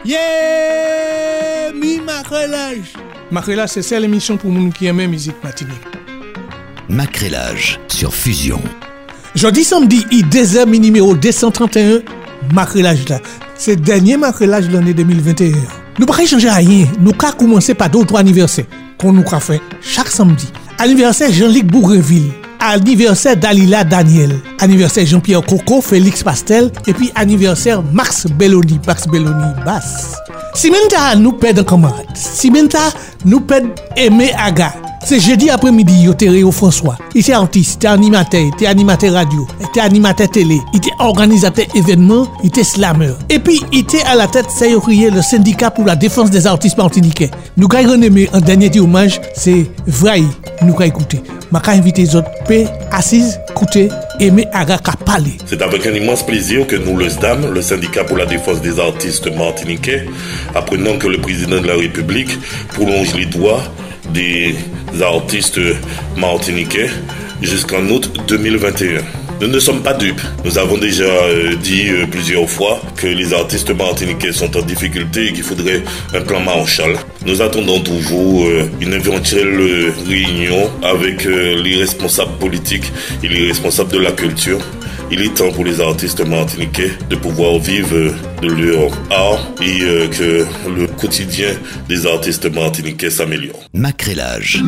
Yeah! Mi Macrelage. Macrelage, c'est celle émission pour nous qui aiment musique Martinique. Macrelage sur Fusion. Jeudi samedi, il 2h numéro 231, Macrelage là. C'est le dernier Macrelage de l'année 2021. Nous ne pouvons pas changer rien. Nous avons commencé par d'autres anniversaires qu'on nous a fait chaque samedi. Anniversaire Jean-Luc Bourreville. Anniversaire Dalila Daniel. Anniversaire Jean-Pierre Coco, Félix Pastel. Et puis anniversaire Max Belloni. Max Belloni basse. Simenta nous perd un camarade. Simenta nous perd Aimé Aga. C'est jeudi après-midi, il était Réo François. Il était artiste, il était animateur radio, il était animateur télé, il était organisateur événements, il était slammer. Et puis, il était à la tête, ça y est, le syndicat pour la défense des artistes martiniquais. Nous avons renémé un dernier hommage, c'est vrai, nous avons écouté. Je vais inviter les autres, assises, écouter, Aimé Aga parler. C'est avec un immense plaisir que nous, le SDAM, le syndicat pour la défense des artistes martiniquais, apprenons que le président de la République prolonge les droits des artistes martiniquais jusqu'en août 2021. Nous ne sommes pas dupes. Nous avons déjà dit plusieurs fois que les artistes martiniquais sont en difficulté et qu'il faudrait un plan Marshall. Nous attendons toujours une éventuelle réunion avec les responsables politiques et les responsables de la culture. Il est temps pour les artistes martiniquais de pouvoir vivre de leur art et que le quotidien des artistes martiniquais s'améliore. Macrelage.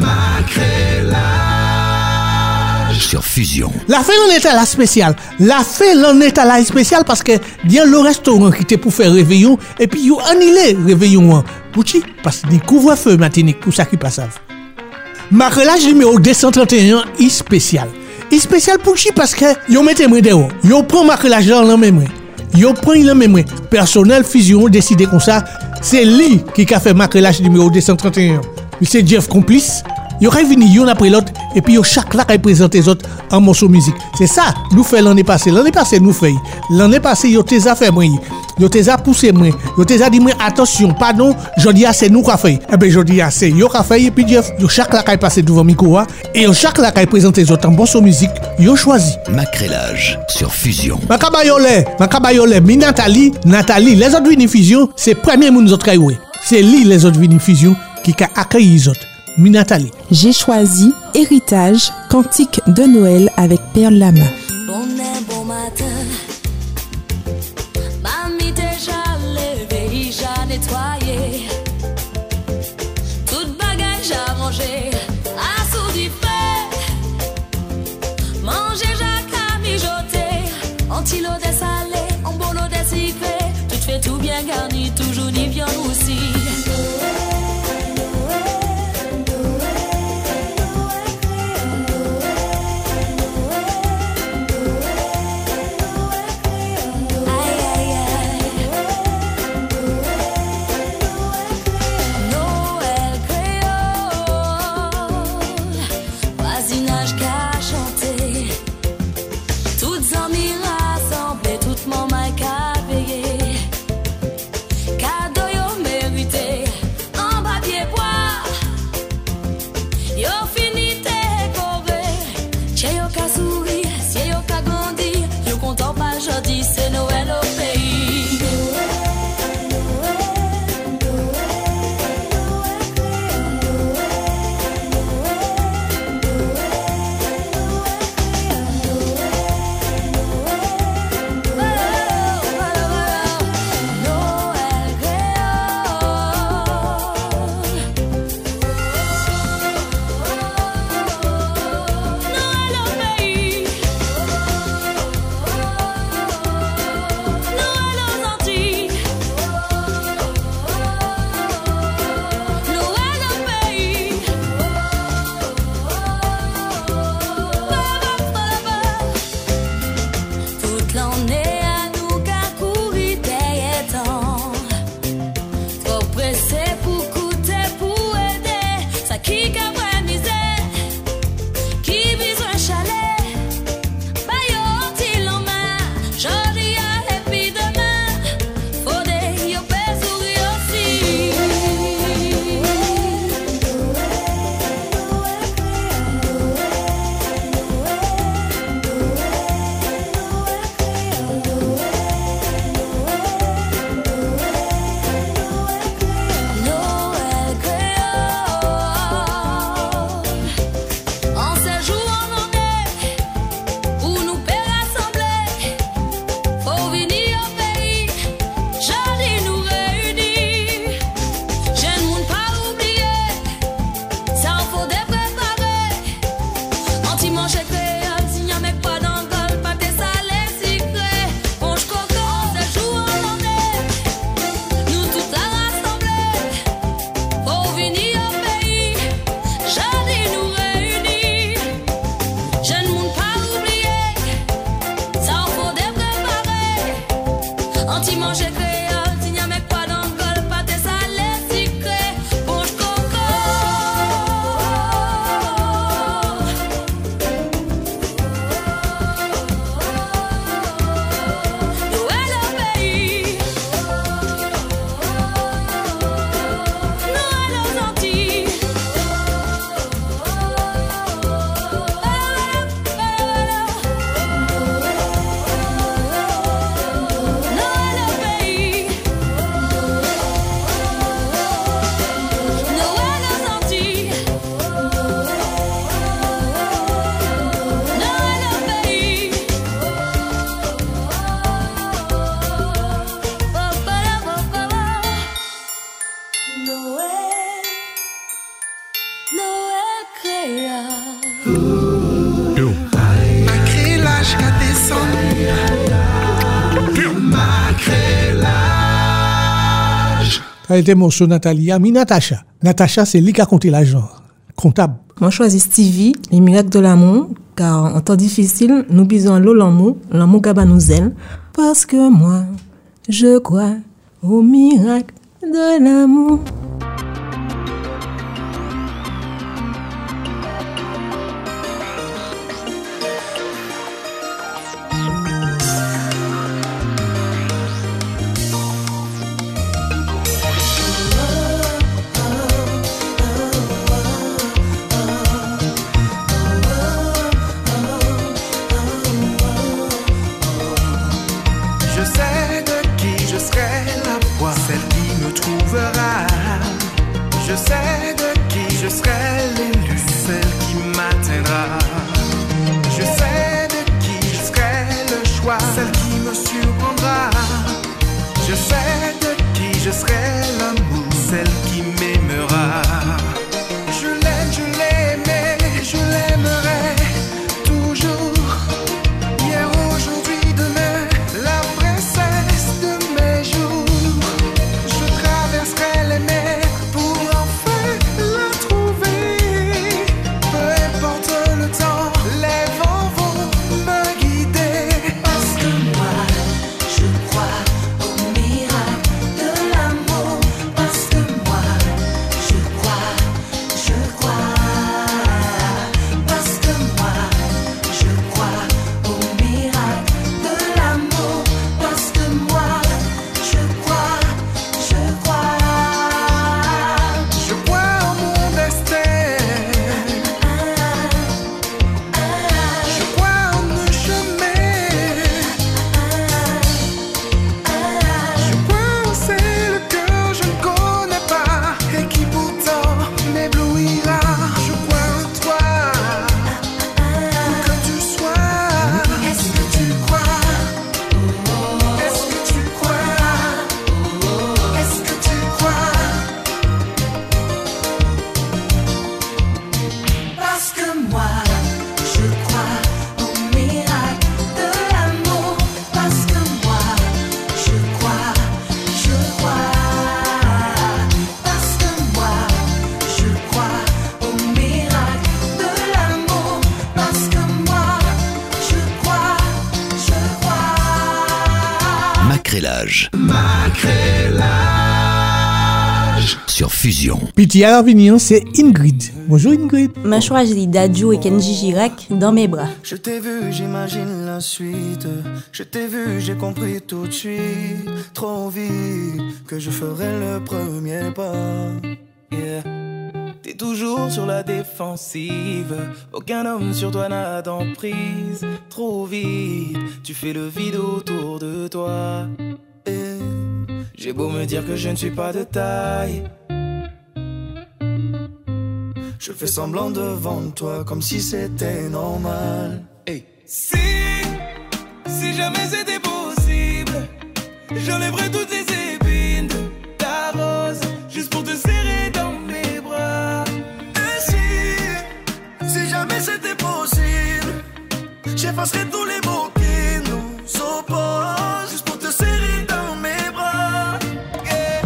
Sur Fusion. La fête en est à la spéciale. La fête en est à la spéciale parce que il y a le restaurant qui était pour faire réveillon et puis ils ont annulé réveillon. Pourquoi? Parce que couvre-feu Martinique pour ça qui passe. Macrelage numéro 231 est spécial. Il spécial pour qui parce que yo mette moi dehors. Yo prend Macrelage dans la même. Yo prend il en même. Personnel Fusion décidé comme ça, c'est lui qui a fait Macrelage numéro 231. C'est Jeff complice. Yo va venir yon après l'autre et puis yo chaque là qui présente les autres en morceau musique. C'est ça nous fait l'année passée. L'année passée nous fait. L'année passée yo t'es a fait moi. Yo t'es a poussé moi. Yo t'es a dit moi attention, pardon, jodi a c'est nous qui fait. Eh ben jodi a c'est yo qui fait et puis Jeff, yo chaque là qui passé devant micro et yo chaque là qui présente les autres en morceau musique, yo choisi. Macrelage sur Fusion. Makabayole, mi Nathalie, les autres vini Fusion, c'est premier moun autres kaywe. C'est lui les autres vini Fusion qui a accueilli les autres. Nathalie. J'ai choisi Héritage, cantique de Noël avec Perle Lama. Bon matin, mamie déjà levée, déjà nettoyé, toute bagage à manger, assourdi fait, manger Jacques mijoté, anti-l'eau des salés, en bon eau des sucré, tout fait tout bien garni, toujours ni bien aussi. Anti manger créole, si n'y a mec pas d'angole, pâté salé, sucré, bouche coco. Noël au pays, Noël aux Antilles. Noël au pays, Noël aux Antilles. Noël au pays. Noël, Noël créole. Malgré l'âge qu'a descendu, malgré l'âge. Ça a été morceau Natalia, mi Natacha. Natacha, c'est lui qui a compté l'argent. Comptable. Moi, je choisis Stevie, les miracles de l'amour, car en temps difficile, nous bisons à l'eau l'amour gaba nous aime, parce que moi, je crois au miracle de l'amour. Je sais de qui je serai la voix, celle qui me trouvera. Je sais de qui je serai l'élu, celle qui m'atteindra. Je sais de qui je serai le choix, celle qui me surprendra. Je sais de qui je serai l'amour, celle qui m'aimera. Je l'aime, je l'ai aimé, je l'aimerai toujours. Hier, aujourd'hui, demain, la princesse de mes jours. Je traverserai les mers pour enfin la trouver. Peu importe le temps, les vents vont me guider. Parce que moi, je crois au miracle de l'amour. Parce que moi, je crois. Parce que moi, je crois au miracle de l'amour. Parce que moi, je crois. Je crois en mon destin. Je crois en nos chemins. Je crois en celle que je ne connais pas et qui pourtant m'éblouira. Je crois en toi, où que tu sois. Est-ce que tu crois? Est-ce que tu crois? Est-ce que tu crois? Parce que moi, je crois au miracle de l'amour. Parce que moi, je crois. Parce que moi, je crois au miracle de l'amour. Parce que moi, je crois. Macrélage. Sur Fusion. Piti à l'avenir, c'est Ingrid. Bonjour Ingrid. Ma choisi Dadju et Kenji Girac dans mes bras. Je t'ai vu, j'imagine la suite. Je t'ai vu, j'ai compris tout de suite. Trop vite que je ferai le premier pas. Yeah. T'es toujours sur la défensive. Aucun homme sur toi n'a d'emprise. Trop vite, tu fais le vide autour de toi. Et j'ai beau me dire que je ne suis pas de taille. Je fais semblant devant toi comme si c'était normal. Hey. Si jamais c'était possible, j'enlèverais toutes les épines de ta rose juste pour te serrer dans mes bras. Et si jamais c'était possible, j'effacerais tous les mots qui nous opposent juste pour te serrer dans mes bras. Yeah.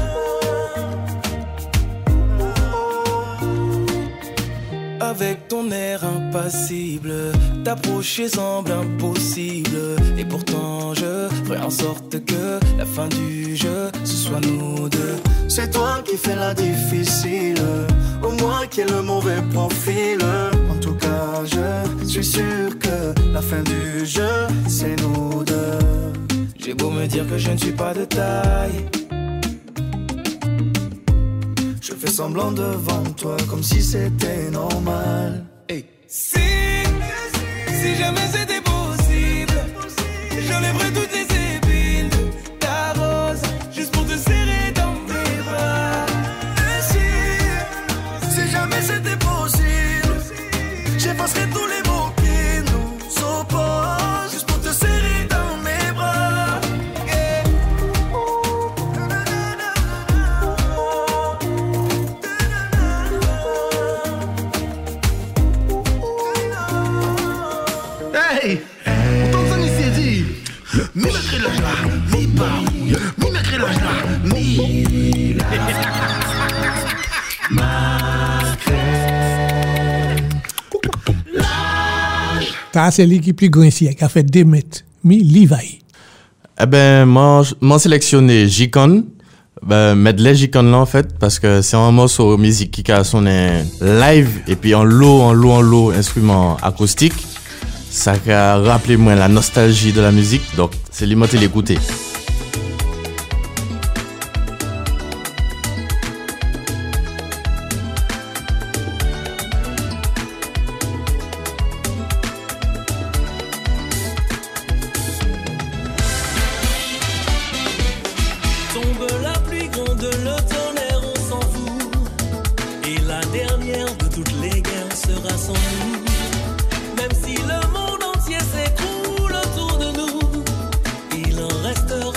Avec ton l'air impassible, t'approcher semble impossible. Et pourtant je ferai en sorte que la fin du jeu, ce soit nous deux. C'est toi qui fais la difficile, au moins qui est le mauvais profil. En tout cas je suis sûr que la fin du jeu, c'est nous deux. J'ai beau me dire que je ne suis pas de taille, je fais semblant devant toi comme si c'était normal. Hey. Si jamais c'était possible, j'enlèverais toutes les épines de ta rose, juste pour te serrer dans mes bras. Et si jamais c'était possible, j'effacerais tous les mots qui nous opposent, juste pour te serrer dans mes bras. Yeah. Hey, pourtant ça n'y s'est dit. Mi macré la joie, mi pas. Mi macré la joie, mi. Ça, c'est l'équipe plus grande ici qui a fait 2 mètres. Mi Levi. Eh ben, moi sélectionné J-Con. Medley J-Con là en fait, parce que c'est un morceau de musique qui a sonné live et puis en low instrument acoustique. Ça a rappelé moi la nostalgie de la musique, donc c'est limité l'écouter. Tombe la pluie gronde, le tonnerre, on s'en fout. Et la dernière de toutes les guerres sera sans nous. Même si le monde entier s'écroule autour de nous, il en restera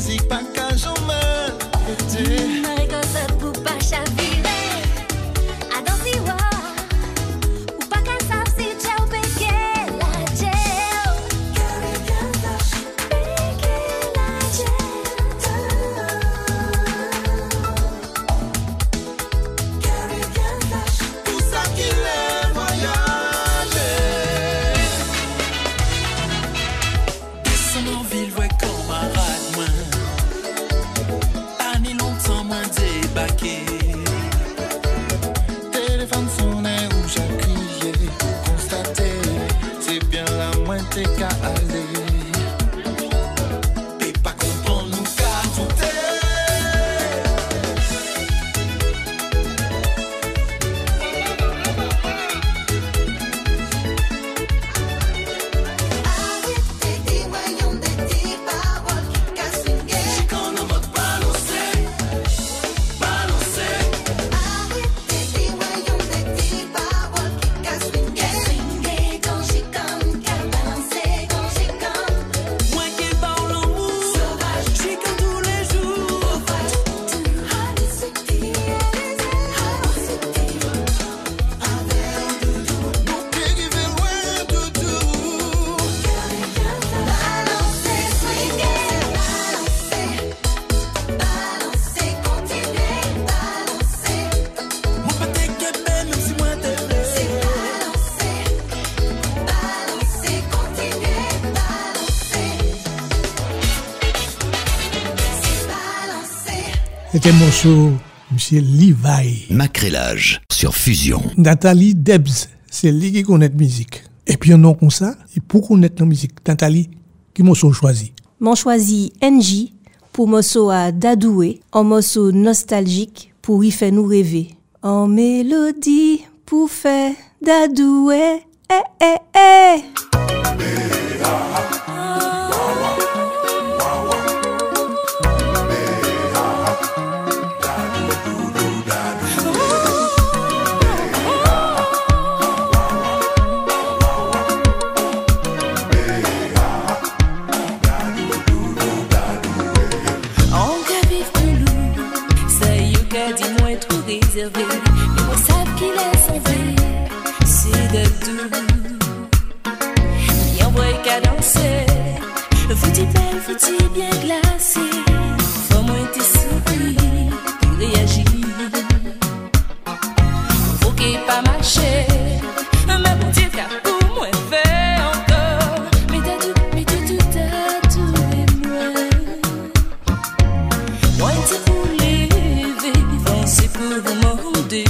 musique pas qu'à jamais arrêter. Marie Cosette pour pas chavirer. À danser, ou pas qu'à savoir si tu as péqué la jail. Caribbean Flash, péqué la jail. Caribbean Flash, Tout ça qui est voyager. Descends en ville, ouais, camarade, moi. Pas ni longtemps, moi, débarqué. Téléphone sonné où j'ai crié pour constater. C'est bien la moitié qu'à aller. T'es pas comprendre, nous qu'à douter. Arrêtez des voyons, des petites paroles qui cassent une guerre. J'ai qu'en en mode balancer, balancer. Arrêtez des voyons, des petites paroles qui cassent une guerre. Swingez quand j'ai comme, qu'à balancer quand j'ai comme. Moi qui parle l'amour, Sauvage, j'ai comme tous les jours. Mon pied qui fait loin de tout. Balancez, swingez, balancez, continuez, balancez. Mon pâté qui est belle, même si moi t'es belle. Balancez, continuez, balancez. Balancez. C'était un morceau, Monsieur Levi. Macrélage sur Fusion. Nathalie Debs, c'est lui qui connaît la musique. Et puis, un nom comme ça, et pour connaître la musique, Nathalie, qui morceau choisi? M'en choisi NJ pour morceau à Dadoué, en morceau nostalgique pour y faire nous rêver. En mélodie pour faire Dadoué, eh eh eh. On peut vivre plus lourd, ça y est, qu'a dit moi trop réservé. Mais moi savent qu'il est sauvé, c'est de tout. Bien vrai qu'à danser, faut-il belle, faut-il bien glacé. Faut moins t'y sourire, pour réagir. Faut qu'il pas marcher, mais pour dire qu'à pour moi fait encore. Mais t'as tout et moi. Moi, c'est pour lever, c'est pour vous demander.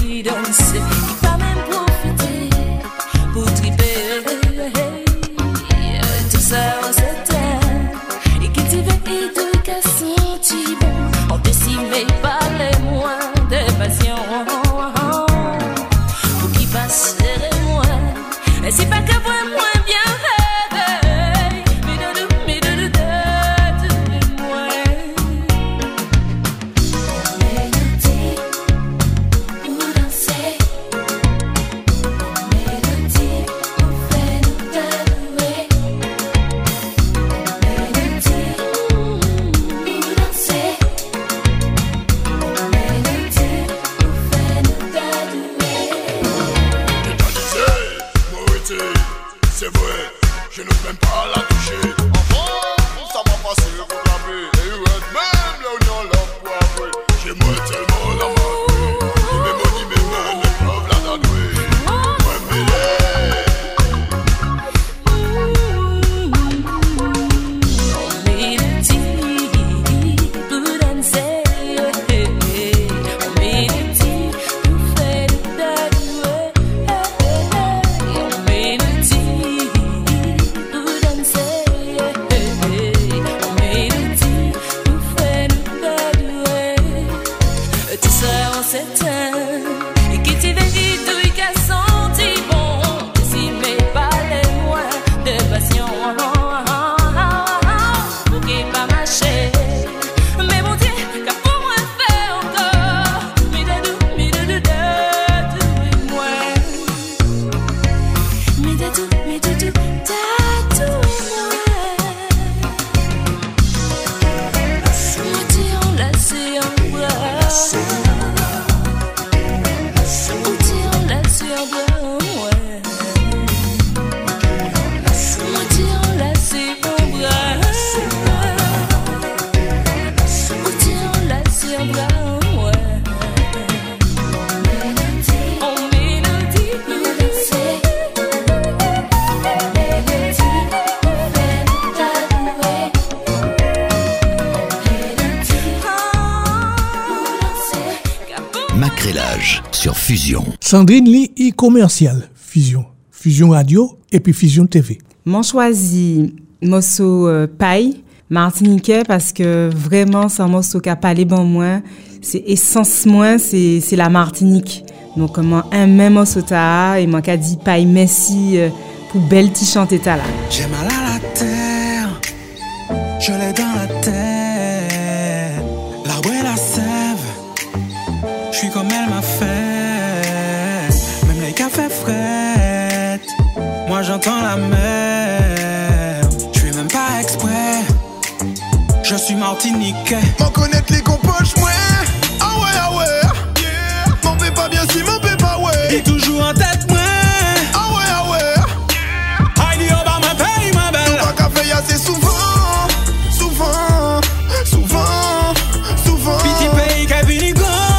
Macrélage sur Fusion. Sandrine lit e-commercial, Fusion. Fusion Radio et puis Fusion TV. M'en choisi morceau paille martiniquais parce que vraiment c'est un morceau qui a parlé bon moi, c'est essence moi, c'est la Martinique. Donc comment un même morceau ta et moi qu'a dit paille merci pour belle ti chanter ta là. J'ai mal à la terre, je l'ai dans la tête. L'arbre et la sève, je suis comme elle m'a fait. Même les cafés frais, moi j'entends la mer. Je fais même pas exprès, je suis martiniquais. M'en connaître les compoches, ouais. Ah ouais, ah ouais. Yeah. M'en fais pas bien si m'en fais pas, ouais. Et toujours en tête, ouais. Ah ouais, ah ouais. Heidi, oh bah ma paye, ma belle. Nous pas qu'à faire assez souvent. Souvent, souvent, souvent. Petit pays qui est venu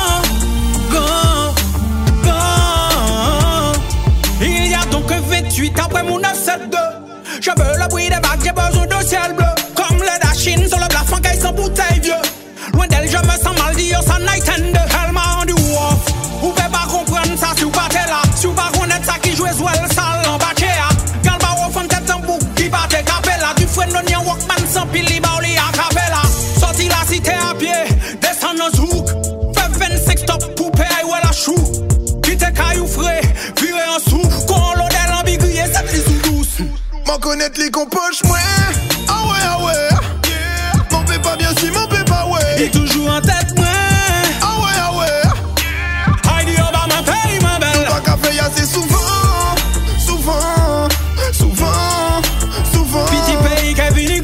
il y a donc un 28 après mon 972. Je veux le bruit des vagues, j'ai besoin de ciel bleu. Comme le Dachine sur le plafond qui sans bouteille vieux. Loin d'elle, je me sens mal dire ça night and day. Elle m'a rendu off. Vous pouvez pas comprendre ça si vous battez là. Si vous pas connaître ça qui joue Zouel, sale en bachéa. Galba off en tête en bouc qui battait capella. Du fouet non y'a Walkman sans pile, li bauli à capella. Sorti la cité à pied, descend nos zouk. Fait 25 stop pour payer ou la chou. Quitte caillou frais, viré en sous. Quand l'odeur l'ambiguïer, c'est plus sous douce. M'en connaître les compoches, ouais. Ah ouais, ah ouais. Yeah. M'en fais pas bien si m'en fais pas, ouais. Et toujours en tête, ouais. Ah ouais, ah ouais. Heidi, oh bah ma paye, ma belle. Nous pas qu'à faire assez souvent. Souvent, souvent, souvent. Petit pays qui est venu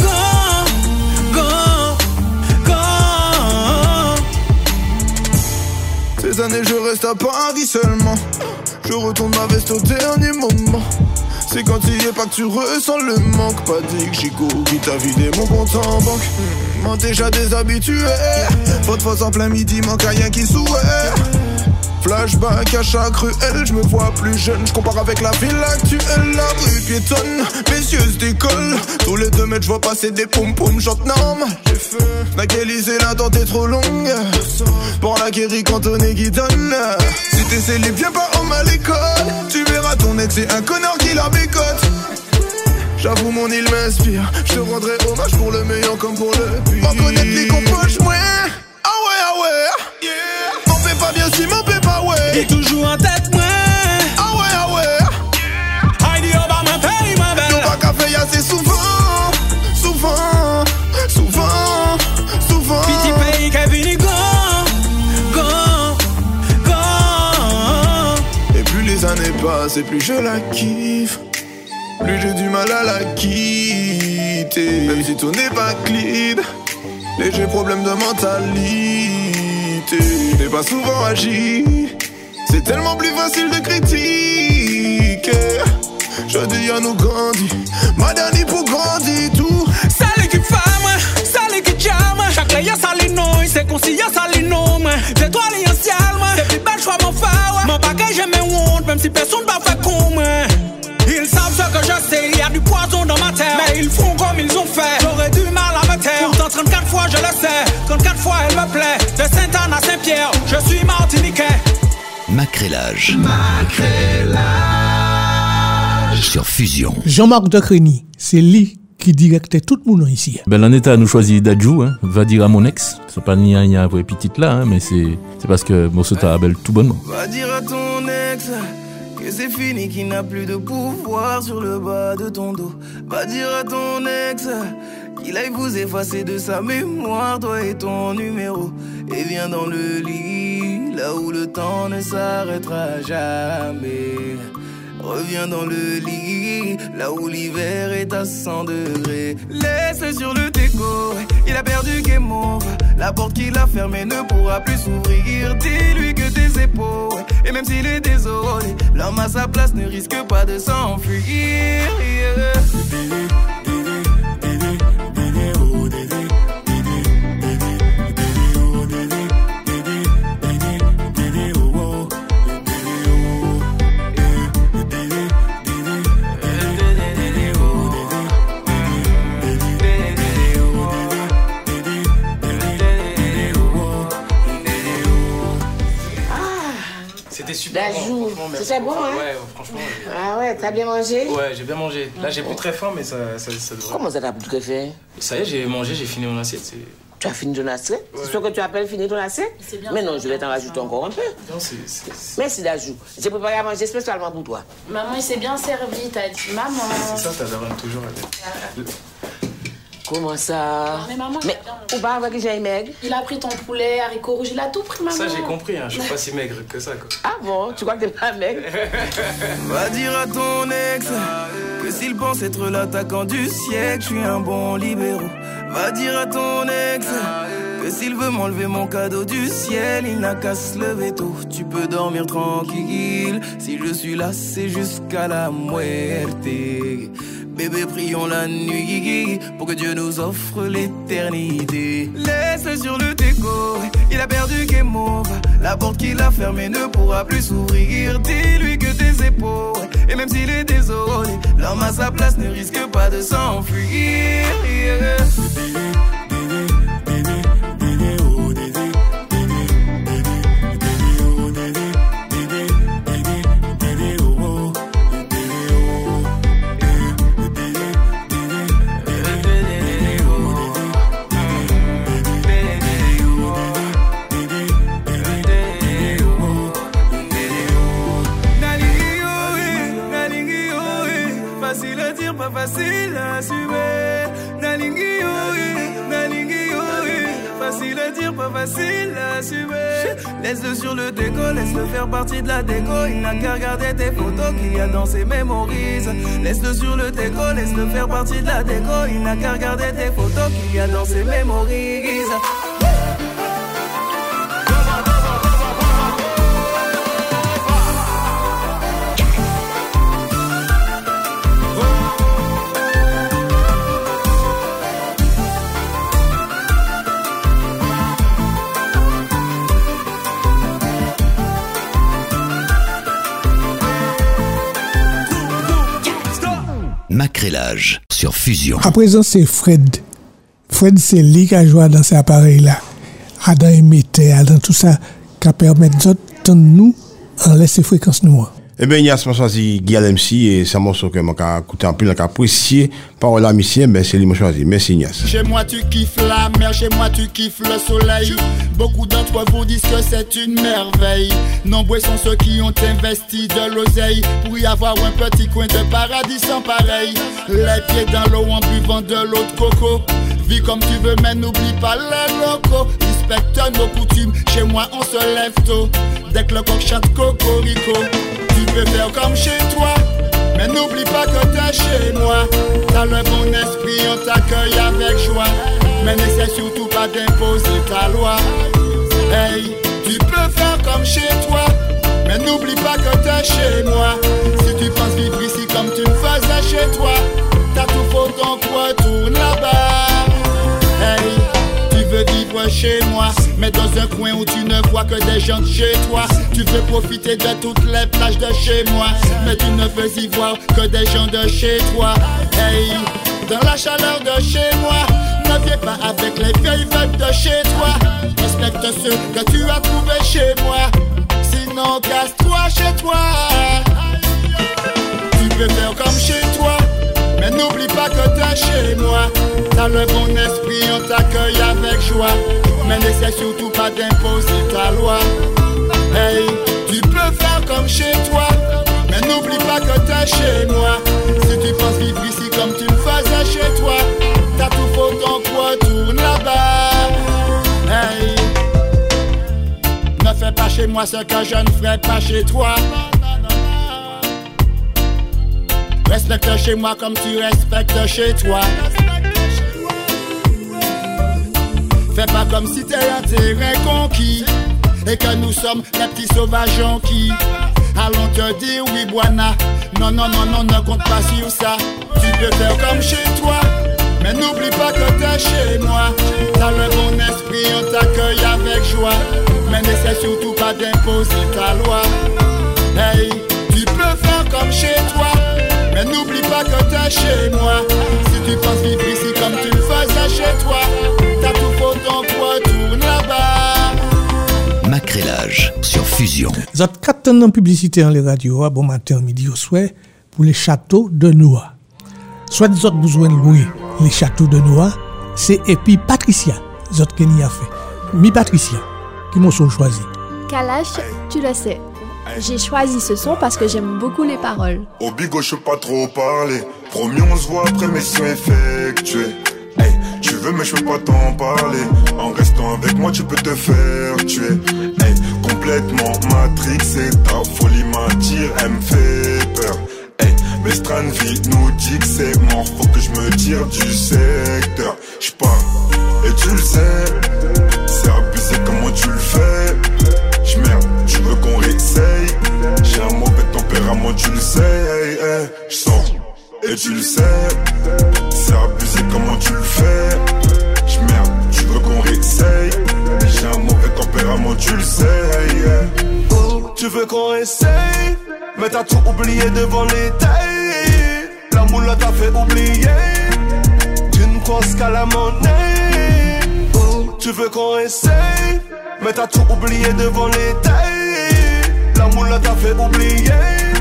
Ces années je reste à Paris seulement. Je retourne ma veste au dernier moment. C'est quand il y est pas que tu ressens le manque. Pas dit que Chico qui t'a vidé mon compte en banque. M'en déjà déshabitué. Faute fois en plein midi, manque à rien qui souhaite. Flashback à chaque ruelle, je me vois plus jeune, je compare avec la ville actuelle. La rue piétonne, mes yeux se décollent. Tous les 2 mètres, je vois passer des poum-poum, j'entends normal. J'ai faim, laquelle la dent est trop longue. Pour la guérie quand on est qui donne. Si t'es célib, viens pas homme à l'école. Tu verras ton ex, c'est un connard qui la bécote. J'avoue mon île m'inspire, je te rendrai hommage pour le meilleur comme pour le pire. M'en connaître les compoches, ouais. Ah ouais, ah ouais. Yeah. M'en fais pas bien si m'en fais pas, ouais. Et toujours en tête, ouais. Ah ouais, ah ouais. Heidi, oh bah ma paye, ma belle. Nous pas qu'à faire assez souvent. Souvent, souvent, souvent. Petit pays qui est venu Et plus les années passent et plus je la kiffe. Plus j'ai du mal à la quitter. Même si tout n'est pas clean. Léger problème de mentalité. T'es pas souvent agi. C'est tellement plus facile de critiquer. Je dis à nous grandis. Ma dernière pour grandir tout. Ça l'équipe femme, ça l'équipe jam. Chaque layer ça les noms, c'est concilié ça les noms. C'est toi les anciens, c'est plus belle choix mon phare. Mon bagage je me honte, même si personne va faire comme moi. Ils savent ce que je sais, il y a du poison dans ma terre. Mais ils font comme ils ont fait, j'aurais du mal à me taire. Pourtant 34 fois je le sais, 34 fois elle me plaît. De Sainte-Anne à Saint-Pierre, je suis martiniquais. Macrélage. Sur Fusion. Jean-Marc Decreny, c'est lui qui directait tout le monde ici. Ben, en état, nous choisit Dadjou, hein, va dire à mon ex. C'est pas ni un vrai petite là, hein, mais c'est parce que Mosso t'a belle tout bonnement. Va dire à ton ex que c'est fini, qu'il n'a plus de pouvoir sur le bas de ton dos. Va dire à ton ex qu'il aille vous effacer de sa mémoire, toi et ton numéro. Et viens dans le lit, là où le temps ne s'arrêtera jamais. Reviens dans le lit, là où l'hiver est à 100 degrés. Laisse-le sur le déco, il a perdu game over. La porte qu'il a fermée ne pourra plus s'ouvrir. Dis-lui que tes épaules, et même s'il est désolé, l'homme à sa place ne risque pas de s'enfuir. c'était super bon. Franchement, merci C'était bon, hein? Ouais, franchement. Ah ouais, t'as bien mangé? Ouais, j'ai bien mangé. Là, j'ai plus très faim, mais ça devrait. Comment ça t'as plus très faim? Ça y est, j'ai mangé, j'ai fini mon assiette. Tu as fini ton assiette? Ouais. C'est ce que tu appelles finir ton assiette? Mais non, je vais t'en rajouter encore un peu. Non, Merci Dajou. J'ai préparé à manger spécialement pour toi. Maman, il s'est bien servi, t'as dit. Maman. C'est ça, ta daronne toujours à dire. Comment ça? Mais maman, mais ou pas avec j'ai maigre? Il a pris ton poulet, haricots rouges, il a tout pris, maman. Ça, j'ai compris, hein. Je suis pas si maigre que ça, quoi. Ah bon? Tu crois que t'es pas maigre? Va dire à ton ex que s'il pense être l'attaquant du siècle, je suis un bon libéraux. Va dire à ton ex que s'il veut m'enlever mon cadeau du ciel, il n'a qu'à se lever tôt. Tu peux dormir tranquille, si je suis là, c'est jusqu'à la muerte. Bébé, prions la nuit pour que Dieu nous offre l'éternité. Laisse-le sur le déco, il a perdu game over. La porte qu'il a fermée ne pourra plus s'ouvrir. Dis-lui que tes épaules, et même s'il est désolé, l'homme à sa place ne risque pas de s'enfuir. Facile à assumer, nalingi facile à dire, pas facile à assumer. Laisse-le sur le déco, laisse-le faire partie de la déco. Il n'a qu'à regarder tes photos qu'il y a dans ses mémories. Laisse-le sur le déco, laisse-le faire partie de la déco. Il n'a qu'à regarder tes photos qu'il y a dans ses mémories. Macrélage sur Fusion. À présent, c'est Fred. Fred, c'est lui qui a joué dans ces appareils-là. Adam émetteur, Adam tout ça, qui permet de nous en laisser fréquence nous. Eh bien, il y a ce morceau de Guy MC et c'est un morceau que je vais écouter en plus, je vais apprécier par la mission, ben c'est lui qui choisi. Merci Ignace. Chez moi tu kiffes la mer, chez moi tu kiffes le soleil. Beaucoup d'entre vous disent que c'est une merveille. Nombreux sont ceux qui ont investi de l'oseille pour y avoir un petit coin de paradis sans pareil. Les pieds dans l'eau en buvant de l'eau de coco. Vis comme tu veux mais n'oublie pas les locaux. Respecte nos coutumes, chez moi on se lève tôt. Dès que le coq chante cocorico. Tu peux faire comme chez toi, mais n'oublie pas que t'es chez moi. T'as le bon esprit, on t'accueille avec joie. Mais n'essaie surtout pas d'imposer ta loi. Hey, tu peux faire comme chez toi, mais n'oublie pas que t'es chez moi. Si tu penses vivre ici comme tu le faisais chez toi, t'as tout faux, donc retourne là-bas. Hey, tu veux vivre chez moi, mais dans un coin où tu ne vois que des gens de chez toi. Tu veux profiter de toutes les plages de chez moi, mais tu ne veux y voir que des gens de chez toi. Hey, dans la chaleur de chez moi, ne viens pas avec les vieilles vagues de chez toi. Respecte ceux que tu as trouvés chez moi, sinon casse-toi chez toi. Tu peux faire comme chez toi, mais n'oublie pas que t'es chez moi. T'as le bon esprit, on t'accueille avec joie. Mais n'essaie surtout pas d'imposer ta loi. Hey, tu peux faire comme chez toi, mais n'oublie pas que t'es chez moi. Si tu penses vivre ici comme tu le faisais chez toi, t'as tout faux, donc retourne là-bas. Hey, ne fais pas chez moi ce que je ne ferai pas chez toi. Respecte chez moi comme tu respectes chez toi. Fais pas comme si t'es un terrain conquis et que nous sommes les petits sauvages jonquis. Allons te dire oui, Buana. Non, non, non, non, ne compte pas sur ça. Tu peux faire comme chez toi, mais n'oublie pas que t'es chez moi. T'as le bon esprit, on t'accueille avec joie. Mais n'essaie surtout pas d'imposer ta loi. Hey, tu peux faire comme chez toi, mais n'oublie pas que t'es chez moi. Si tu penses vivre ici comme tu le faisais chez toi, t'as tout faux, donc retourne là-bas. Macrélage sur Fusion. Vous avez 4 ans de publicité en les radios, bon matin, midi au soir, pour les châteaux de Noah. Soit vous avez besoin de louer les châteaux de Noah, c'est et puis Patricia, vous avez qui a fait. Mi Patricia, qui m'ont choisi. Kalash, tu le sais. J'ai choisi ce son parce que j'aime beaucoup les paroles. Au bigot, je peux pas trop parler. Promis, on se voit après mission effectuée. Hey, tu veux, mais je peux pas t'en parler. En restant avec moi, tu peux te faire tuer. Hey, complètement matrixé, ta folie m'attire, elle me fait peur. Hey, mais Stranville nous dit que c'est mort, faut que je me tire du secteur. J'pars, et tu le sais, c'est abusé comment tu le fais. J'merde, tu veux qu'on réessaye. J'ai un mauvais tempérament, tu le sais. Hey, hey, j'sors, et tu le sais, c'est abusé comment tu le fais. J'merde, tu veux qu'on réessaye. J'ai un mauvais tempérament, tu le sais. Hey, hey. Oh, tu veux qu'on essaye, mais t'as tout oublié devant les tailles. La moule t'a fait oublier. Tu ne penses qu'à la monnaie. Oh, tu veux qu'on essaye, mais t'as tout oublié devant les tailles. La moule t'a fait oublier.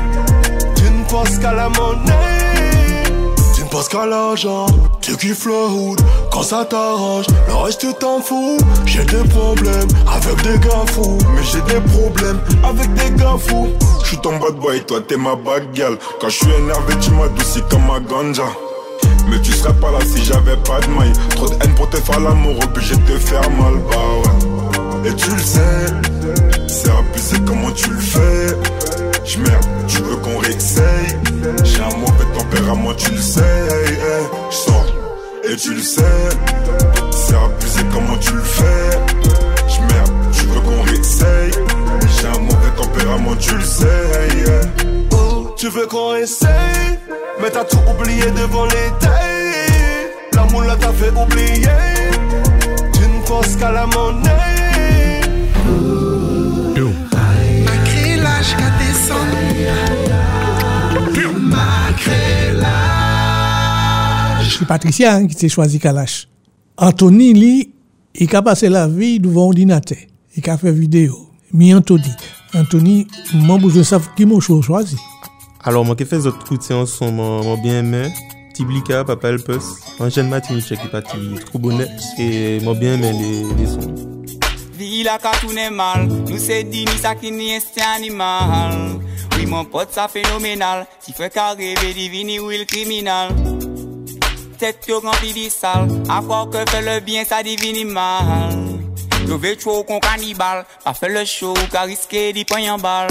Tu ne penses qu'à la monnaie. Tu ne penses qu'à l'argent. Tu kiffes le hood quand ça t'arrange. Le reste tu t'en fous. J'ai des problèmes avec des gars fous. Mais j'ai des problèmes avec des gars fous. J'suis ton bad boy, toi t'es ma bad girl. Quand j'suis énervé tu m'adoucis comme ma ganja. Mais tu serais pas là si j'avais pas de maille. Trop de haine pour te faire l'amour, obligé de te faire mal, bah ouais. Et tu le sais, c'est abusé comment tu le fais. J'merde, tu veux qu'on réessaye. J'ai un mauvais tempérament, tu le sais. Hey, hey, j'sors, et tu le sais, c'est abusé comment tu le fais. J'merde, tu veux qu'on réessaye. J'ai un mauvais tempérament, tu le sais. Hey, hey. Oh, tu veux qu'on essaye, mais t'as tout oublié devant les tailles. La moule t'a fait oublier. Tu ne penses qu'à la monnaie. Macrélage qu'a descendu. Macrélage. C'est Patricia hein, qui s'est choisi Kalash. Anthony, lui, il a passé la vie devant ordinateur. Il a fait vidéo. Mi Anthony, moi, je sais qui m'a choisi. Alors, moi qui fais autres coups en son, moi bien aimé. Tiblika, Papa Elpus, un jeune Martinique qui est parti trop bonnet. Et moi bien aimé les sons. Villa ka tout n'est mal, nous c'est dit ni ça qui ni est animal. Oui mon pote ça phénoménal, si fait qu'à rêver divini ou il criminal. Tête yo rempli de sale, à quoi que fait le bien ça divini mal. Yo veut trop qu'on cannibale, pas fait le show, qu'à risquer d'y prendre en balle.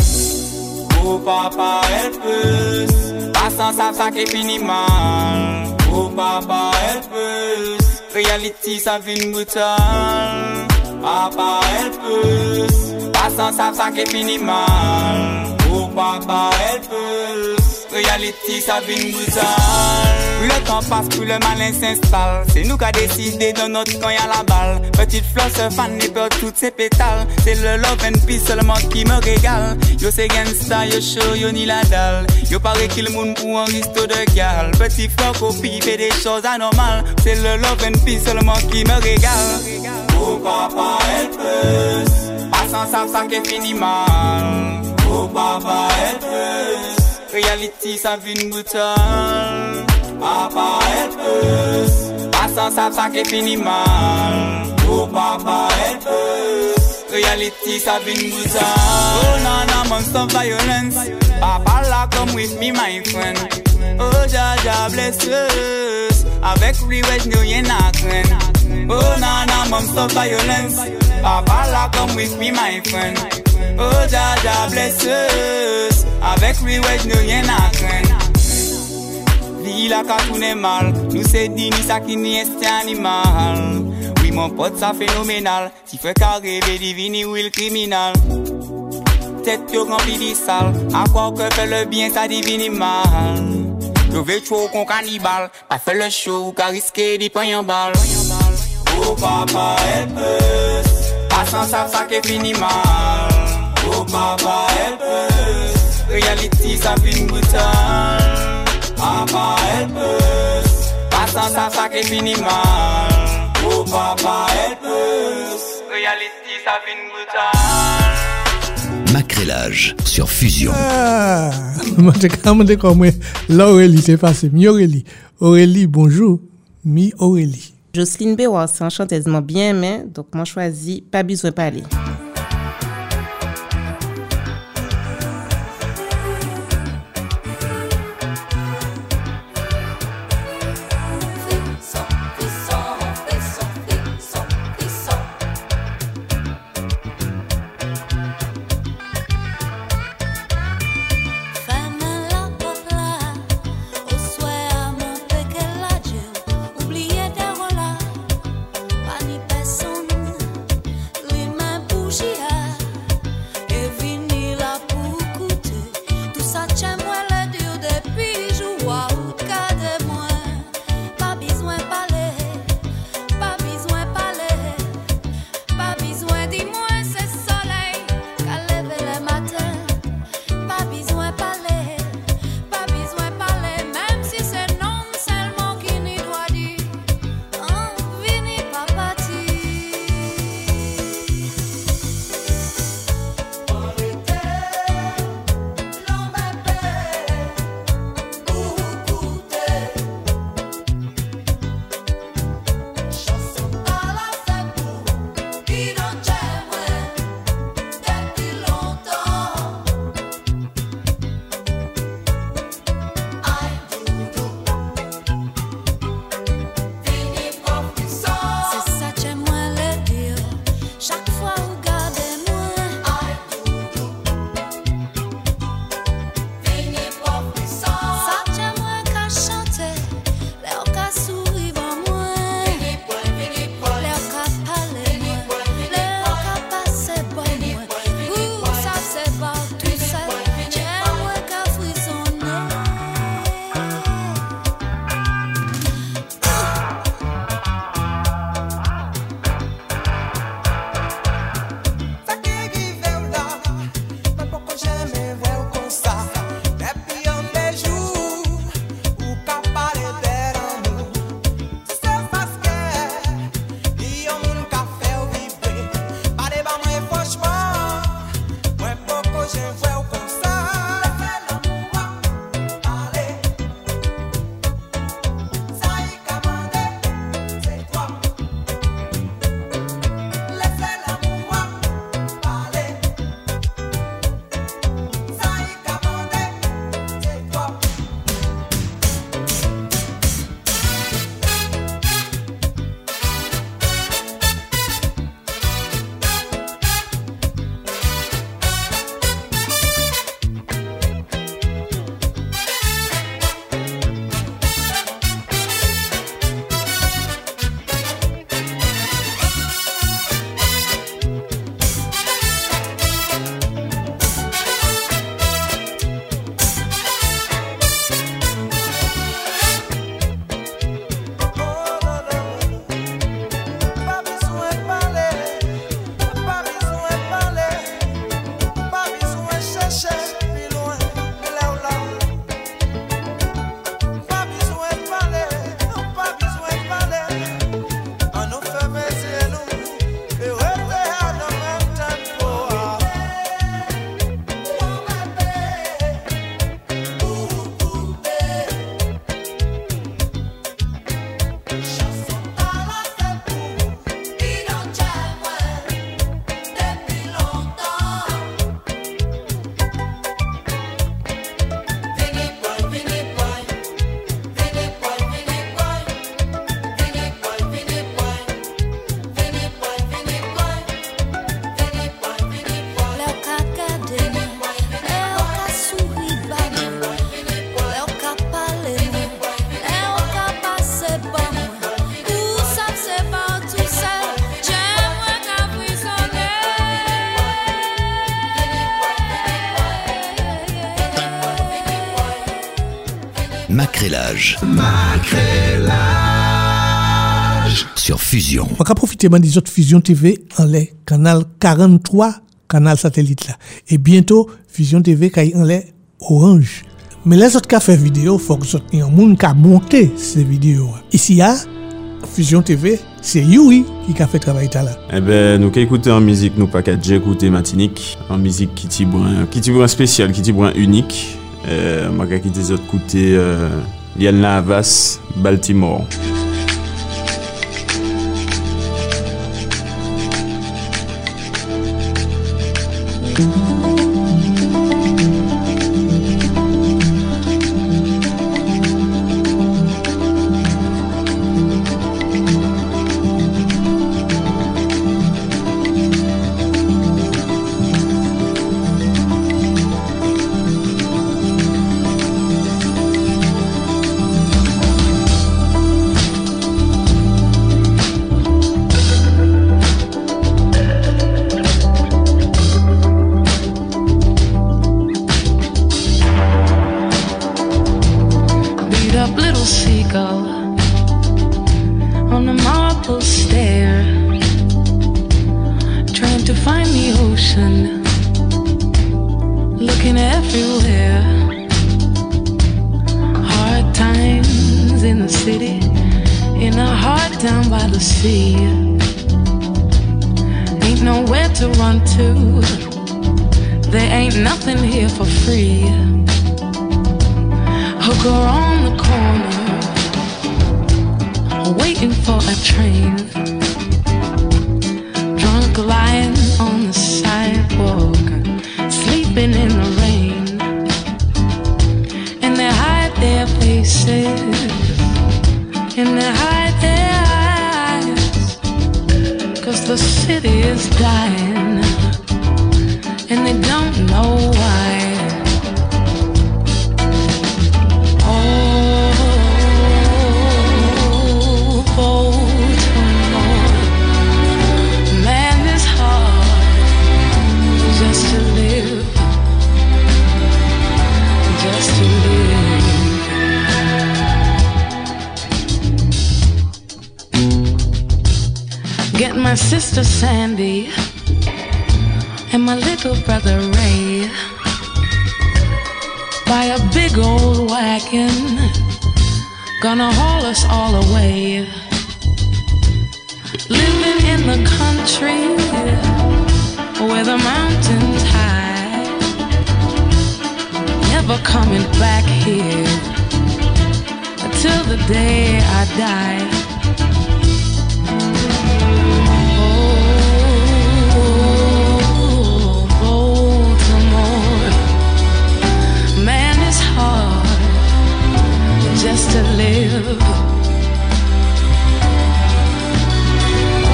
Oh papa Elpus, pas sans ça qui finit mal. Oh papa Elpus, reality ça vient brutal. Papa Elpus, pas sans ça qui finit mal. Oh papa Elpus, reality ça vient brutal. Le temps passe, plus le malin s'installe. C'est nous qui a décidé dans notre camp y'a la balle. Petite fleur se fan et perd toutes ses pétales. C'est le love and peace seulement qui me régale. Yo c'est gangsta, yo show, yo ni la dalle. Yo paraît qu'il monde pour un resto de gal. Petit fleur copie fait des choses anormales. C'est le love and peace seulement qui me régale. Oh papa Elpus, pas sans ça qui finit mal. Oh papa Elpus, reality ça vient brutal. Papa Elpus, pas sans ça qui finit mal. Oh papa Elpus, reality ça vient brutal. Oh nana monster of violence, papa la come with me my friend. Oh Jaja bless us, avec lui ouais j'n'ai rien à craindre. Oh nana monster of violence, papa la come with me my friend. Oh Jaja bless us, avec lui ouais j'n'ai rien à craindre. Villa ka tout n'est mal, nous c'est dit ni ça qui ni est animal. Oui mon pote ça phénoménal, si fait qu'à rêver divini ou il criminal. Tête yo rempli de sale, à quoi que fait le bien ça divini mal. Yo veut trop qu'on cannibale, pas fait le show, qu'à risquer d'y prendre en balle. Oh papa Elpus, pas sans ça qui finit mal. Oh papa Elpus, reality ça finit brutal. Papa Elpus, pas sans ça qui finit mal. Oh papa Elpus, reality ça finit brutal. Macrélage sur Fusion. Ah, je comme l'Aurélie, c'est passé. Mi Aurélie. Aurélie, bonjour. Mi Aurélie. Jocelyne Béroir, c'est une chanteuse bien aimée, donc moi choisi Pas besoin de parler. Macrélage. Sur Fusion. On va profiter des autres Fusion TV en les canal 43, canal satellite là. Et bientôt, Fusion TV qui en les orange. Mais les autres qui fait vidéo, faut que les gens qui monter ces vidéos. Ici, Fusion TV, c'est Yuri qui a fait travail là. Eh ben, nous qui écoutons en musique, nous pas qu'à écouter Martinique, en musique qui t'y spécial, qui t'y unique. Moi qui écouter des autres côtés, Liane Havas, Baltimore. My sister Sandy and my little brother Ray buy a big old wagon, gonna haul us all away. Living in the country where the mountains high, never coming back here until the day I die. Just to live. Oh,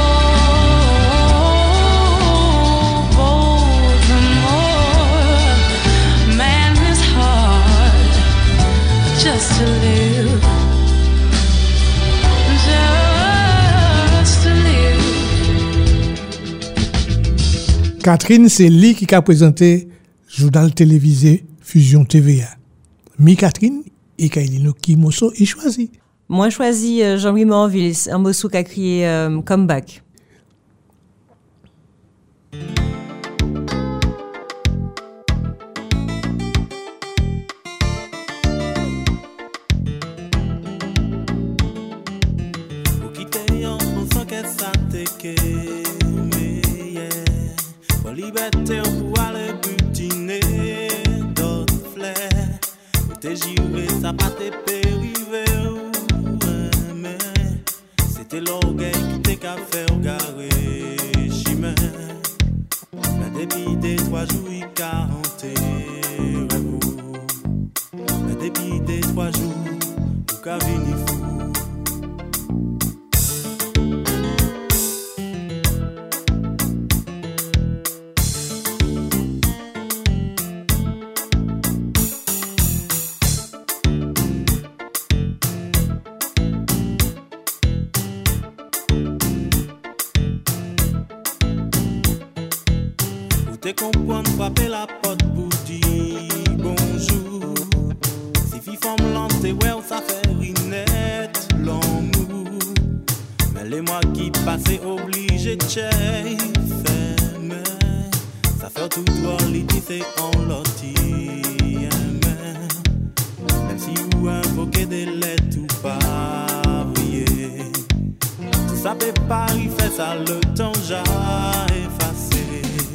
Baltimore, man, it's hard just to live. Just to live. Catherine, c'est lui qui a présenté journal télévisé Fusion TVA. Mi Catherine, et Kailino qui morceau il choisit. Moi choisi Jean-Louis Morville, un morceau qui a crié Comeback. Liberté pour aller butiner d'autres fleurs. T'es juré, ça pas t'es périvé, mais c'était l'orgueil qui t'a fait garer chemin. Mais depuis des 3 jours, il 40 mais depuis des 3 jours, vous qu'à venir fou. T'es comprendre, frapper la porte pour dire bonjour. Si fille femme lente, ouais, ça fait rinette l'amour. Mais les mois qui passent, obligé de fermer. Ça fait tout droit, l'idée c'est en loti. Même si vous invoquez des lettres ou pas, briller. Ça peut pas y faire ça, le temps j'ai effacé.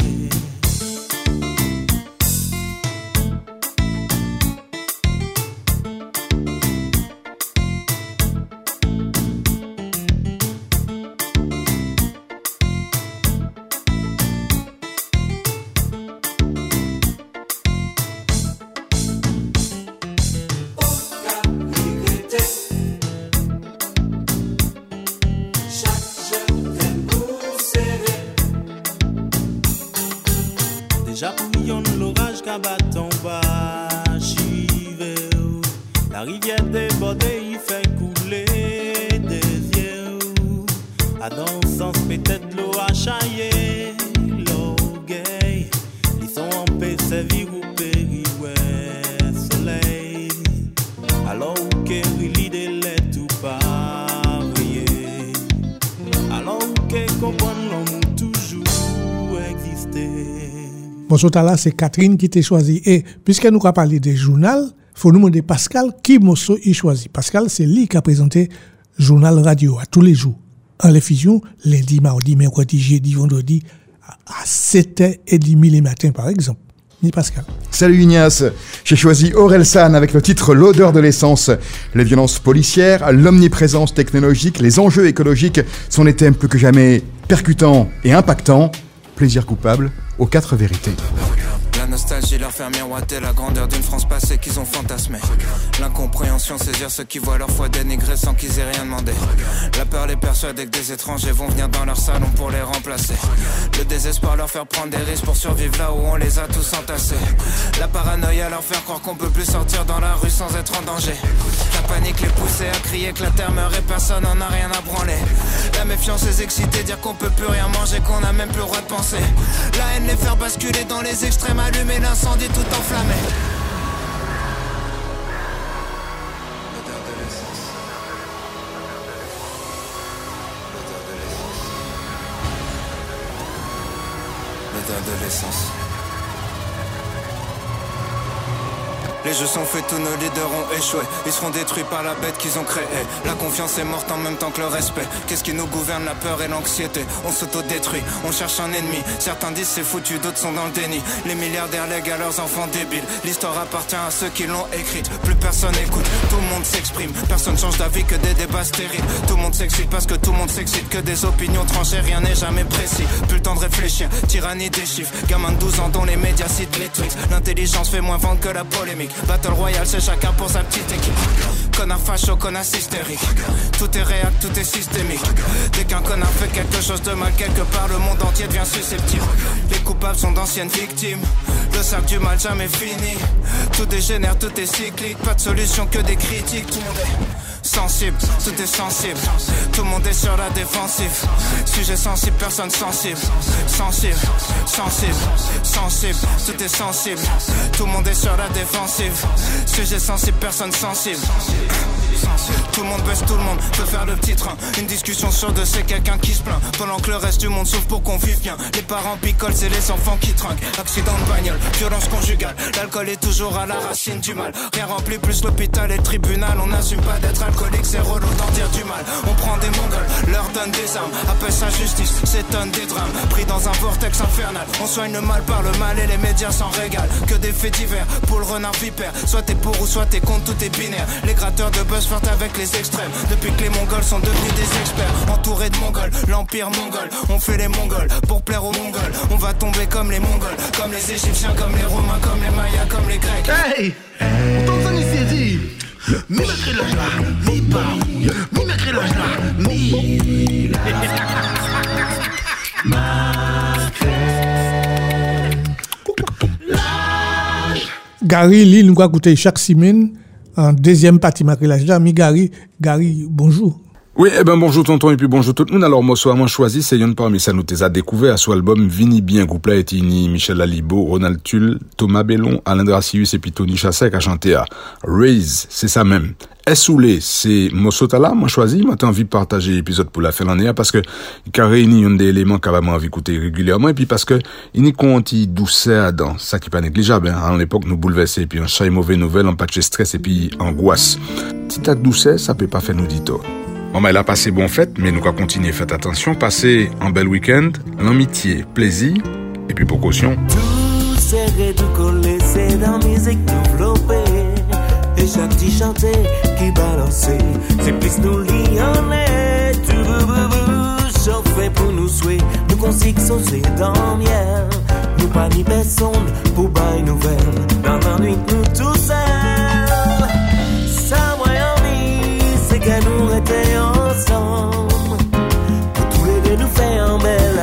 Déjà pour yon l'orage qu'a batton bas chive. La rivière débordée, il fait couler des yeux. À dans le sens peut-être l'eau a chaillé, l'eau gay. Ils sont en paix, servir ou péri, ouais, soleil. Alors où qu'est l'idée l'est tout pareil. Alors où qu'est comprendre l'homme toujours exister. Bonsoir là, c'est Catherine qui t'a choisi. Et puisque nous avons parlé des journaux, il faut nous demander Pascal qui Mosso y choisi. Pascal, c'est lui qui a présenté journal radio à tous les jours. En diffusion, lundi, mardi, mercredi, jeudi, vendredi, à 7h30 le matin, par exemple. Ni Pascal. Salut Ignace, j'ai choisi Aurel San avec le titre L'odeur de l'essence. Les violences policières, l'omniprésence technologique, les enjeux écologiques sont des thèmes plus que jamais percutants et impactants. Plaisir coupable aux 4 vérités. La nostalgie leur fait miroiter la grandeur d'une France passée qu'ils ont fantasmée. L'incompréhension saisir ceux qui voient leur foi dénigrée sans qu'ils aient rien demandé. La peur les persuade que des étrangers vont venir dans leur salon pour les remplacer. Le désespoir leur faire prendre des risques pour survivre là où on les a tous entassés. La paranoïa leur faire croire qu'on peut plus sortir dans la rue sans être en danger. La panique les pousser à crier que la terre meurt et personne n'en a rien à branler. La méfiance les exciter, dire qu'on peut plus rien manger, qu'on a même plus le droit de penser. La haine les faire basculer dans les extrêmes, allumer l'incendie tout enflammé. L'odeur de l'essence. Les jeux sont faits, tous nos leaders ont échoué. Ils seront détruits par la bête qu'ils ont créée. La confiance est morte en même temps que le respect. Qu'est-ce qui nous gouverne, la peur et l'anxiété? On s'autodétruit, on cherche un ennemi. Certains disent c'est foutu, d'autres sont dans le déni. Les milliardaires lèguent à leurs enfants débiles. L'histoire appartient à ceux qui l'ont écrite. Plus personne écoute, tout le monde s'exprime. Personne change d'avis que des débats stériles. Tout le monde s'excite parce que tout le monde s'excite. Que des opinions tranchées, rien n'est jamais précis. Plus le temps de réfléchir, tyrannie des chiffres. Gamin de 12 ans dont les médias citent les tweets. L'intelligence fait moins vendre que la polémique. Battle Royale, c'est chacun pour sa petite équipe. Connard facho, connard hystérique. Tout est réel, tout est systémique. Dès qu'un connard fait quelque chose de mal quelque part, le monde entier devient susceptible. Les coupables sont d'anciennes victimes. Le cercle du mal jamais fini. Tout dégénère, tout est cyclique. Pas de solution que des critiques. Tout le monde est sensible, tout est sensible. Tout le monde est sur la défensive. Sujet sensible, personne sensible. Sensible, sensible, sensible. Tout est sensible. Tout le monde est sur la défensive. Sujet sensible, personne sensible. Tout le monde baisse, tout le monde peut faire le petit train. Une discussion sur deux, c'est quelqu'un qui se plaint. Pendant que le reste du monde souffre pour qu'on vive bien. Les parents picolent, c'est les enfants qui trinquent. Accident de bagnole, violence conjugale. L'alcool est toujours à la racine du mal. Rien remplit plus l'hôpital et le tribunal. On n'assume pas d'être alcoolique, c'est relou d'en dire du mal. On prend des mongols, leur donne des armes. Appelle ça justice, s'étonne des drames. Pris dans un vortex infernal. On soigne le mal par le mal et les médias s'en régalent. Que des faits divers, pour le renard vipère. Soit t'es pour ou soit t'es contre, tout est binaire. Les gratteurs de buzz flirtent avec les extrêmes. Depuis que les mongols sont devenus des experts. Entourés de mongols, l'empire mongol. On fait les mongols pour plaire aux mongols. On va tomber comme les mongols, comme les égyptiens, comme les romains, comme les mayas, comme les grecs. Hey! Pourtant ça n'y s'est dit. Mi mettre l'âge là, mi pas. Mi mettre l'âge là, mi. Gary, lui, nous va écouter chaque semaine en deuxième partie maquillage là. Mi Gary, bonjour. Oui, bonjour tonton et puis bonjour tout le monde. Alors, moi, choisi, c'est yon parmi ça nous t'es découvert à son album Vini Bien, groupe là, et Michel Alibo, Ronald Tulle, Thomas Bellon, Alain Dracius et puis Tony Chassek à chanter à Raise, c'est ça même. Essoulé, c'est Mossotala, moi choisi, moi t'as envie de partager l'épisode pour la fin de l'année, parce que, il a réuni un des éléments qu'a vraiment envie d'écouter régulièrement, et puis parce que, il n'y a qu'un petit douceur dans, ça qui est pas négligeable, hein. À l'époque, nous bouleverser, et puis un chat et mauvaise nouvelle, un patch stress, et puis angoisse. Si t'as douceur, ça peut pas faire nous dire tort. Maman, elle a passé bon fête, mais nous allons continuer. Faites attention, passez un bel week-end, l'amitié, plaisir, et puis pour caution. Tout serré, tout collé, c'est dans musique développée. Et chaque petit chanté qui balançait, c'est plus nous lionnés. Tout chauffé pour nous souhaiter, nous consigne saucer dans miel. Nous pas ni personne pour bailler nouvelle. Dans la nuit, nous tous seuls. Ça, moi, c'est que nous étions ensemble. Pour tous les deux nous faire un bel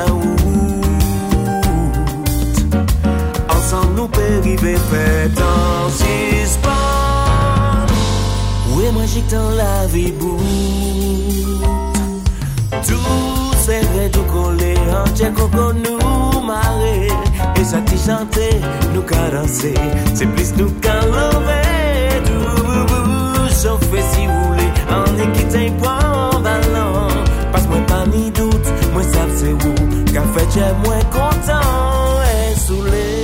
out. Ensemble, nous périver, fait en suspens. Où est magique dans la vie, bout. Tout serré, tout collé, en tchèque, coco, nous marrer. Et ça t'y chanter, nous cadencer. C'est plus nous qu'à lever. Tout chauffer si vous voulez. En équité, un point en ballon. Passe-moi pas ni doute, moi ça c'est où. Qu'a fait, j'ai moins content et saoulé.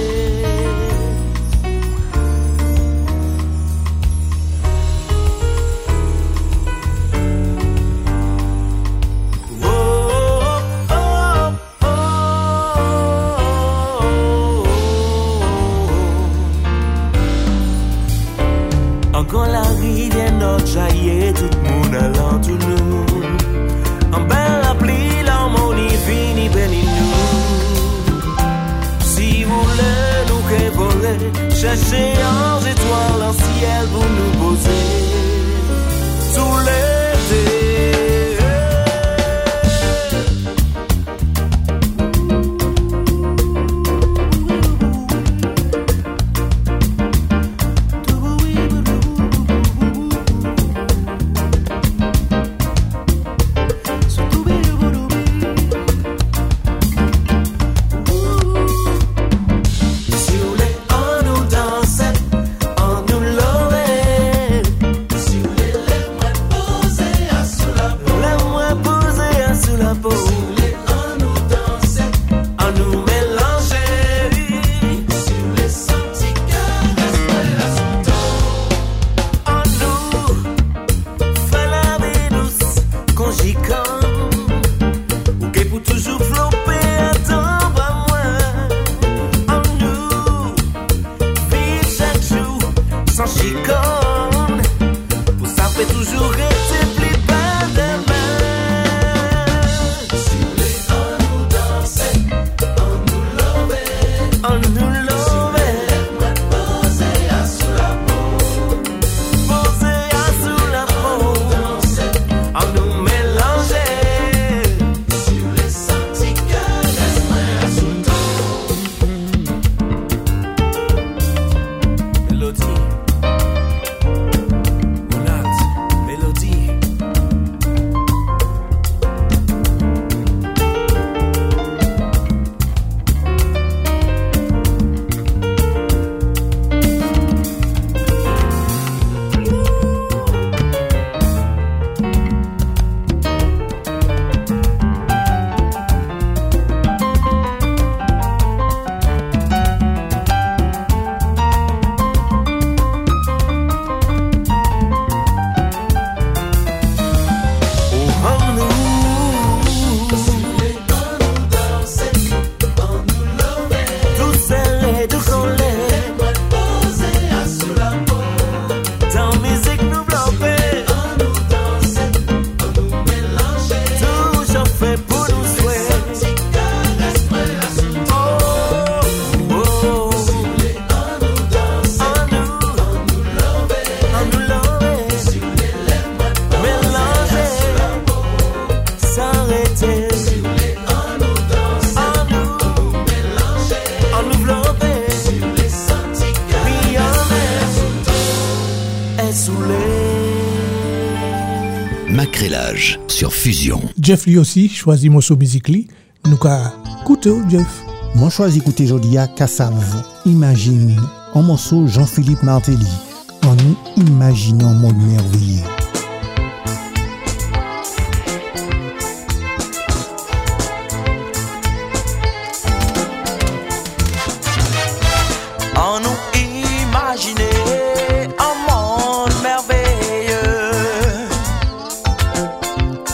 Quand la rivière notre jaillit, tout le monde allant tout nous. En belle appli, l'harmonie finit béni nous. Si vous voulez nous que voler, cherchez en étoile en ciel pour nous poser. Sous l'été. Macrélage sur Fusion. Jeff lui aussi choisit morceau musique li. Nous ka écouter Jeff. Moi choisi écouter Jodia Kassav. Imagine un morceau Jean-Philippe Martelly. En nous imaginant un monde merveilleux. En nous imaginer un monde merveilleux.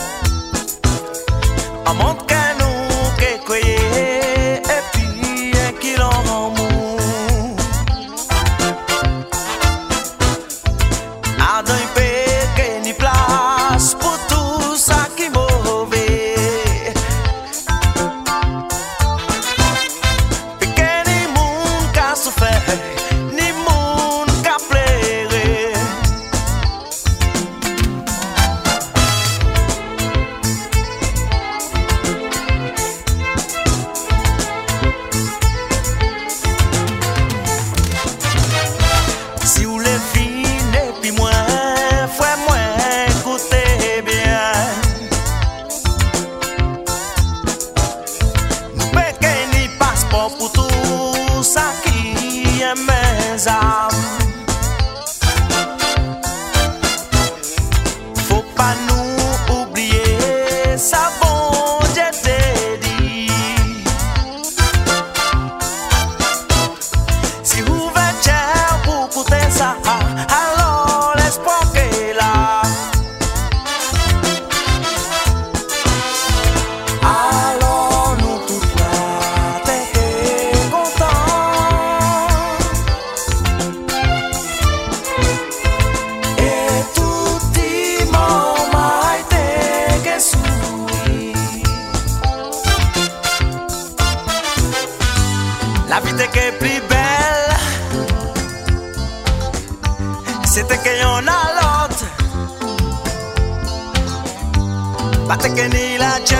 La vie t'es que plus belle. C'était que y'en a l'autre. Pas te que ni la jam.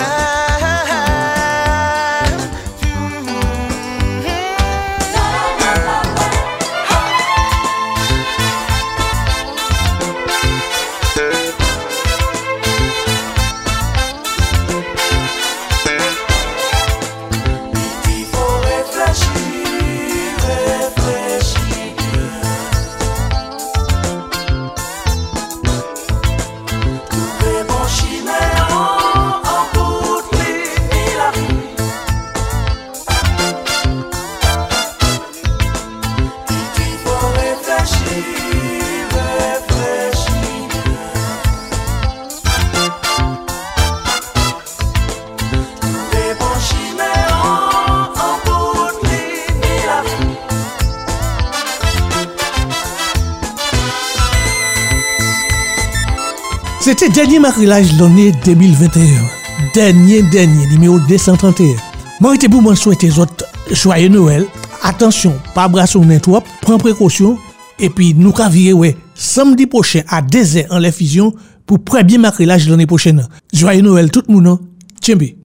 C'était dernier macrélage de l'année 2021. Dernier, numéro 231. Moi, j'étais pour moi souhaiter aux autres joyeux Noël. Attention, pas brassonner trop, prends précaution. Et puis, nous qu'à virer, ouais, samedi prochain à 2h en la fusion pour premier macrélage de l'année prochaine. Joyeux Noël tout le monde. Tchembe.